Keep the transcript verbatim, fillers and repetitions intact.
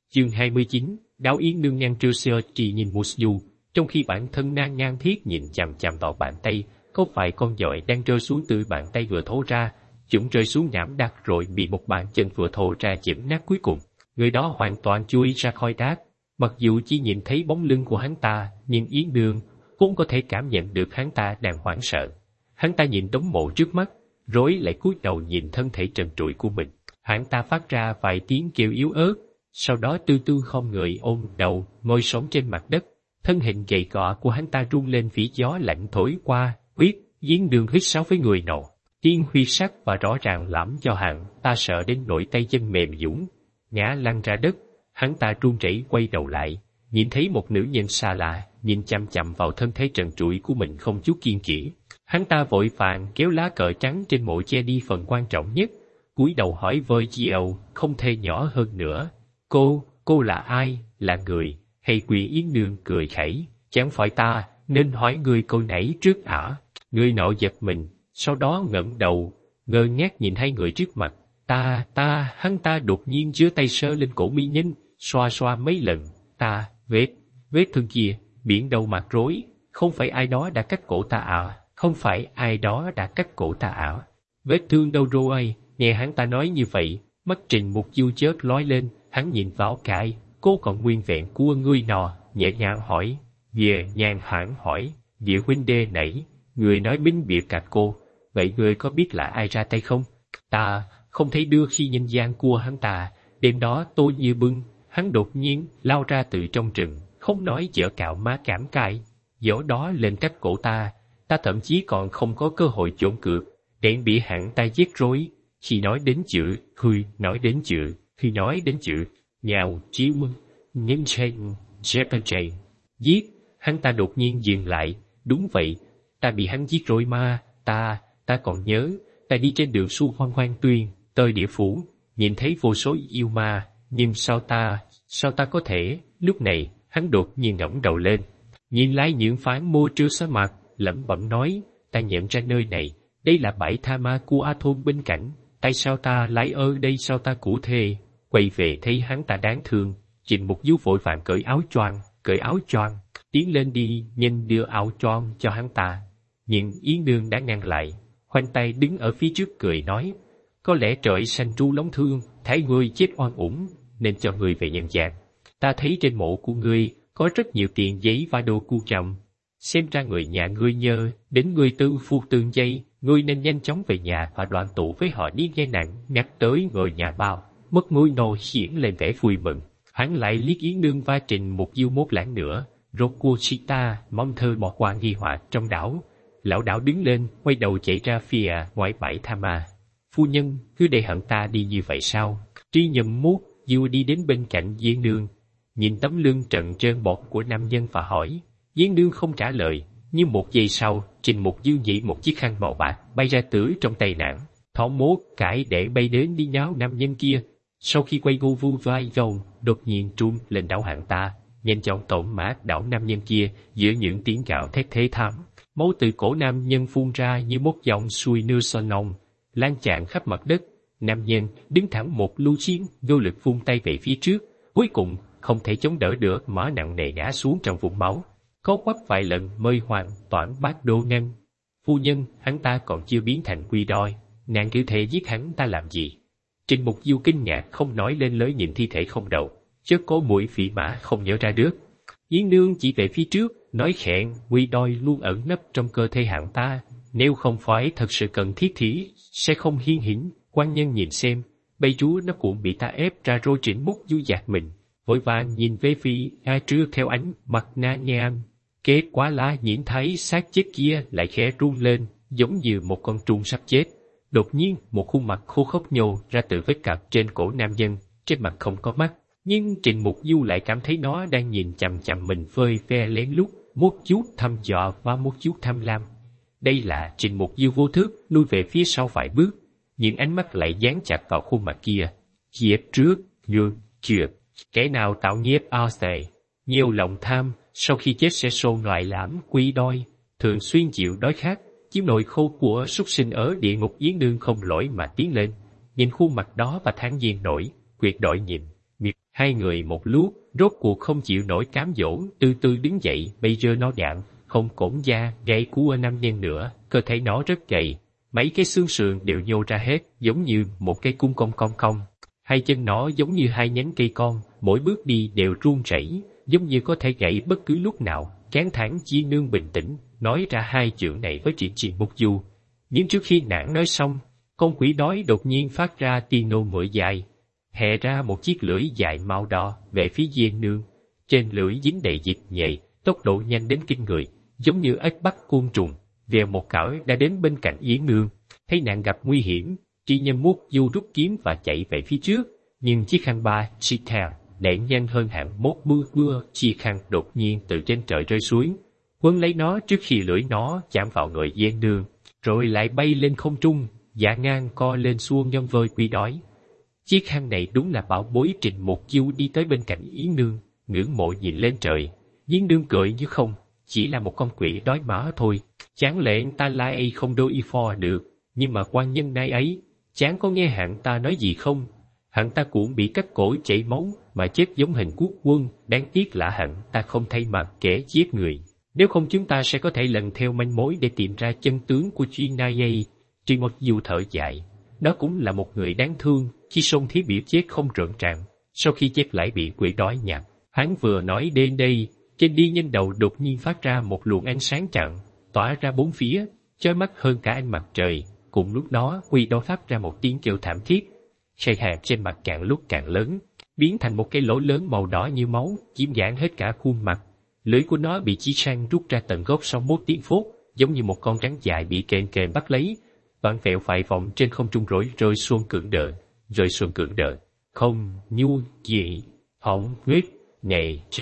Chương hai mươi chín, Đáo Yến nương nhan trưa sơ trì nhìn Mục Du, trong khi bản thân nàng ngang thiết nhìn chằm chằm vào bàn tay, có phải con dọi đang rơi xuống từ bàn tay vừa thô ra, chúng rơi xuống nhảm đát rồi bị một bàn chân vừa thô ra chỉnh nát cuối cùng. Người đó hoàn toàn chui ra khỏi đát, mặc dù chỉ nhìn thấy bóng lưng của hắn ta, nhưng Yến nương cũng có thể cảm nhận được hắn ta đang hoảng sợ. Hắn ta nhìn đống mộ trước mắt, rối lại cúi đầu nhìn thân thể trần trụi của mình. Hắn ta phát ra vài tiếng kêu yếu ớt, sau đó tư tư không người ôm đầu, ngồi sống trên mặt đất. Thân hình gầy gò của hắn ta rung lên phía gió lạnh thổi qua, huyết, Yến nương hít sáo với người nọ. Tiên huy sắc và rõ ràng lắm cho hắn ta sợ đến nỗi tay chân mềm nhũn, ngã lăn ra đất. Hắn ta run rẩy quay đầu lại, nhìn thấy một nữ nhân xa lạ, nhìn chằm chằm vào thân thể trần trụi của mình không chút kiêng kỵ. Hắn ta vội vàng kéo lá cờ trắng trên mộ che đi phần quan trọng nhất, cúi đầu hỏi với Diệu, không thể nhỏ hơn nữa. Cô, cô là ai, là người, hay quỷ? Yến nương cười khẩy, chẳng phải ta, nên hỏi người câu nãy trước ả. Người nọ giật mình, sau đó ngẩng đầu, ngơ ngác nhìn hai người trước mặt. Ta, ta, hắn ta đột nhiên giơ tay sờ lên cổ mỹ nhân, xoa xoa mấy lần. Ta, vết, vết thương kia, biển đầu mặt rối, không phải ai đó đã cắt cổ ta à, không phải ai đó đã cắt cổ ta à. Vết thương đâu rồi? Nghe hắn ta nói như vậy, mắt Trình Mục Du chớp lóe lên, hắn nhìn vào cái, cô còn nguyên vẹn của ngươi nọ, nhẹ nhàng hỏi, về nhàn hẳn hỏi, địa huynh đê nãy, người nói binh bịa cạch cô, vậy người có biết là ai ra tay không? Ta không thấy đưa khi nhân gian của hắn ta, đêm đó tôi như bưng, hắn đột nhiên lao ra từ trong rừng, không nói chở cạo má cảm cãi, dỗ đó lên cắt cổ ta, ta thậm chí còn không có cơ hội trốn cược, đen bị hắn ta giết rối. Khi nói đến chữ, khi nói đến chữ, khi nói đến chữ, nhào, chiếu mưng, nhân trên, Japan chain. Giết, hắn ta đột nhiên dừng lại, đúng vậy, ta bị hắn giết rồi mà, ta, ta còn nhớ, ta đi trên đường Xu Hoang Hoang Tuyên, tới địa phủ, nhìn thấy vô số yêu ma, nhưng sao ta, sao ta có thể, lúc này, hắn đột nhiên ngẩng đầu lên, nhìn lại những phán mô trưa xóa mặt, lẩm bẩm nói, ta nhận ra nơi này, đây là bãi tha ma của A Thôn bên cạnh. Tại sao ta lại ở đây? Sao ta cụ thề? Quay về thấy hắn ta đáng thương, Trình Mục Du vội vàng cởi áo choàng, cởi áo choàng, tiến lên đi, nhanh đưa áo choàng cho hắn ta. Nhưng Yến nương đã ngăn lại, khoanh tay đứng ở phía trước cười nói, có lẽ trời sanh tru lóng thương, thấy ngươi chết oan uổng, nên cho ngươi về nhân gian. Ta thấy trên mộ của ngươi có rất nhiều tiền giấy và đồ cu trọng, xem ra người nhà ngươi nhớ đến ngươi tư phu tương dây. Ngươi nên nhanh chóng về nhà và đoàn tụ với họ đi nghe nặng, nhắc tới người nhà bao, mất môi nô hiển lên vẻ vui mừng. Hắn lại liếc Yến nương và Trình Mục Du một lát nữa, rốt cuộc chị ta mong thơ bỏ qua nghi họa trong đảo. Lão đảo đứng lên, quay đầu chạy ra phía ngoài bãi tha ma. Phu nhân, cứ để hận ta đi như vậy sao? Tri nhầm mốt, Du đi đến bên cạnh Yến nương, nhìn tấm lưng trần trơn bọt của nam nhân và hỏi. Yến nương không trả lời. Nhưng một giây sau, Trình Mục Du nhị một chiếc khăn màu bạc bay ra từ trong tay nàng, thỏ mốt cãi để bay đến đi nháo nam nhân kia. Sau khi quay gu vu vai vòng, đột nhiên trung lên đảo hạng ta, nhanh chóng tổn mát đảo nam nhân kia giữa những tiếng gào thét thế thảm. Máu từ cổ nam nhân phun ra như một dòng xuôi nưa son nồng, lan tràn khắp mặt đất. Nam nhân đứng thẳng một lưu chiến, vô lực vung tay về phía trước, cuối cùng không thể chống đỡ được mà nặng nề ngã xuống trong vũng máu. Có quắp vài lần mới hoàn toàn bát đô ngăn. Phu nhân, hắn ta còn chưa biến thành quy đôi, nàng cứ thể giết hắn ta làm gì? Trình Mục Du kinh ngạc không nói lên lời nhìn thi thể không đầu, chớ có mũi phỉ mã không nhớ ra được. Yến nương chỉ về phía trước, nói khẽn, quy đôi luôn ẩn nấp trong cơ thể hắn ta, nếu không phải thật sự cần thiết thì sẽ không hiên hiển. Quan nhân nhìn xem, bây chúa nó cũng bị ta ép ra rồi. Trình Mục Du giạt mình, vội vàng nhìn về phía A Trưa theo ánh mặt na nham. Kết quả là nhìn thấy xác chết kia lại khẽ run lên, giống như một con trùng sắp chết. Đột nhiên, một khuôn mặt khô khốc nhô ra từ vết cạp trên cổ nam nhân, trên mặt không có mắt. Nhưng Trình Mục Du lại cảm thấy nó đang nhìn chằm chằm mình phơi phe lén lút, một chút thăm dò và một chút tham lam. Đây là Trình Mục Du vô thức lui về phía sau vài bước, nhưng ánh mắt lại dán chặt vào khuôn mặt kia. Kiếp trước, như, chưa, kẻ nào tạo nghiệp ao tệ, nhiều lòng tham, sau khi chết sẽ xôn lại lãm quy đôi, thường xuyên chịu đói khát, chiếm nỗi khô của súc sinh ở địa ngục. Yến nương không lỗi mà tiến lên, nhìn khuôn mặt đó và thản nhiên nổi, quyệt đội nhìn, miệt Hai người một lúc, rốt cuộc không chịu nổi cám dỗ, từ từ đứng dậy, bây giờ nó đạn, không cổn da, gãy của nam nhân nữa, cơ thể nó rất gầy, mấy cái xương sườn đều nhô ra hết, giống như một cái cung cong cong cong. Hai chân nó giống như hai nhánh cây con, mỗi bước đi đều run rẩy, giống như có thể gãy bất cứ lúc nào. Chán thản Chi Nương bình tĩnh, nói ra hai chữ này với Triển Triển Mục Du. Nhưng trước khi nàng nói xong, con quỷ đói đột nhiên phát ra tiếng nô mửa dài, hè ra một chiếc lưỡi dài màu đỏ về phía Diên Nương. Trên lưỡi dính đầy dịch nhầy, tốc độ nhanh đến kinh người, giống như ếch bắt côn trùng. Vèo một cõi đã đến bên cạnh Yến Nương, thấy nàng gặp nguy hiểm, Tri Nhân Mục Du rút kiếm và chạy về phía trước, nhưng chiếc khăn ba xịt thèo đẩy nhanh hơn hạng một mưa mưa, chiếc khăn đột nhiên từ trên trời rơi xuống, quấn lấy nó trước khi lưỡi nó chạm vào người Diên Nương, rồi lại bay lên không trung, dạ ngang co lên xuông nhân vơi quỷ đói. Chiếc khăn này đúng là bảo bối. Trình Mục Du đi tới bên cạnh Yến Nương, ngưỡng mộ nhìn lên trời. Yến Nương cười như không, chỉ là một con quỷ đói má thôi, chán lẽ ta lai ấy không đôi y pho được, nhưng mà quan nhân nay ấy, chán có nghe hạng ta nói gì không? Hạng ta cũng bị cắt cổ chảy máu mà chết giống hình quốc quân, đáng tiếc là hạng ta không thay mặt kẻ giết người. Nếu không chúng ta sẽ có thể lần theo manh mối để tìm ra chân tướng của Chuyên Na Dây. Trình Mục Du thở dài, đó cũng là một người đáng thương, khi sông thí biểu chết không rợn ràng, sau khi chết lại bị quỷ đói nhạt. Hắn vừa nói đến đây, trên đi nhân đầu đột nhiên phát ra một luồng ánh sáng chặn, tỏa ra bốn phía, chói mắt hơn cả ánh mặt trời. Cùng lúc đó, quỷ đó phát ra một tiếng kêu thảm thiết, sợi hạt trên mặt càng lúc càng lớn, biến thành một cái lỗ lớn màu đỏ như máu, chiếm giãn hết cả khuôn mặt. Lưỡi của nó bị chí sang rút ra tận gốc sau một tiếng phốt, giống như một con rắn dài bị kềnh kềnh bắt lấy, vặn vẹo phại vòng trên không trung rối rơi xuống cưỡng đợi, rơi xuống cưỡng đợi. Không, nhu gì, hỏng huyết, này.